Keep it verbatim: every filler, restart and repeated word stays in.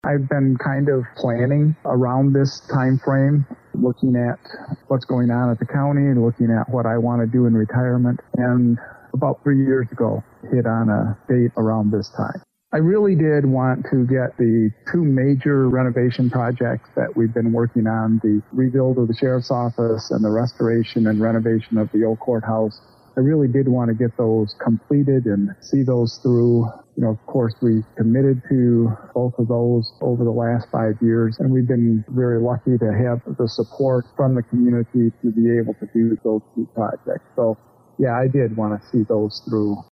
I've been kind of planning around this time frame, looking at what's going on at the county and looking at what I want to do in retirement. And about three years ago, hit on a date around this time. I really did want to get the two major renovation projects that we've been working on, the rebuild of the sheriff's office and the restoration and renovation of the old courthouse. I really did want to get those completed and see those through. You know, of course, we committed to both of those over the last five years, and we've been very lucky to have the support from the community to be able to do those two projects. So, yeah, I did want to see those through.